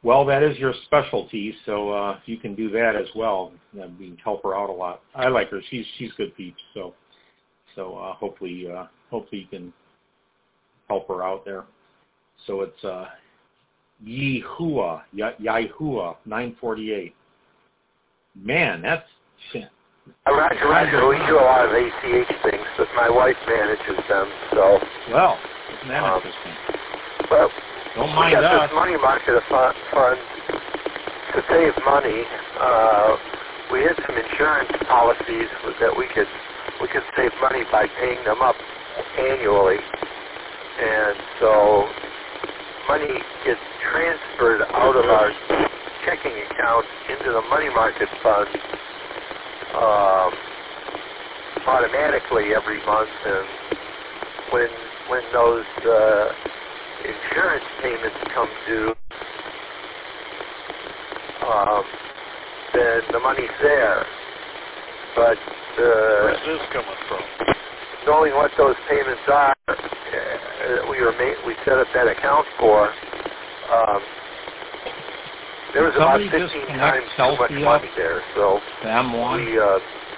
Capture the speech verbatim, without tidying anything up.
Well, that is your specialty, so uh, you can do that as well. You know, we can help her out a lot. I like her; she's she's good peeps. So, so uh, hopefully, uh, hopefully you can help her out there. So it's uh, Yehua, Yehua, nine forty-eight. Man, that's. Roger, Roger. We do a lot of A C H things, but my wife manages them. So. Well, isn't that um, interesting? Well. Don't mind we got us. this money market fund, fund to save money. Uh, we had some insurance policies that we could we could save money by paying them up annually, and so money gets transferred out of our checking account into the money market fund um, automatically every month, and when when those uh, insurance payments come due, um, then the money's there. But uh, where's this coming from? Knowing what those payments are, uh, we were made, we set up that account for. Um, there was about fifteen times too much money there, so M one? we uh,